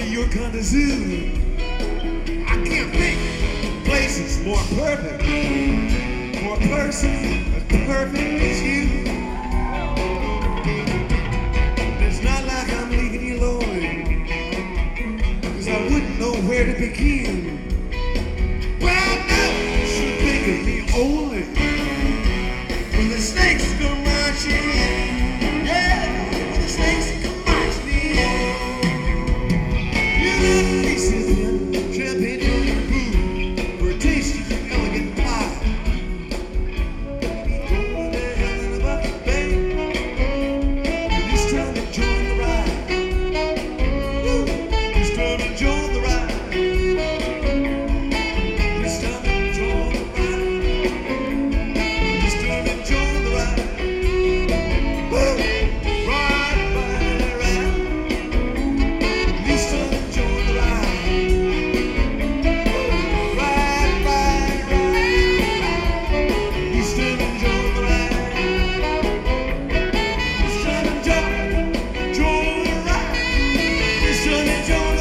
your kind of zoo. I can't think of places more perfect, more person as perfect as you. It's not like I'm leaving you alone, 'cause I wouldn't know where to begin. Well, now you should think of me only when the snakes come marching in. Yeah, when the snakes come marching in. You got pieces in champagne on your food for a taste of your elegant pie. Maybe going to hell in a bucket, babe. It's time to join the ride. Woo! It's time to join the ride. It's time to join the ride. It's time to join the ride. Woo! Ride, ride, ride. It's time to join the ride. Ride, ride, ride. It's time to join the ride. It's time to join the ride. It's time to join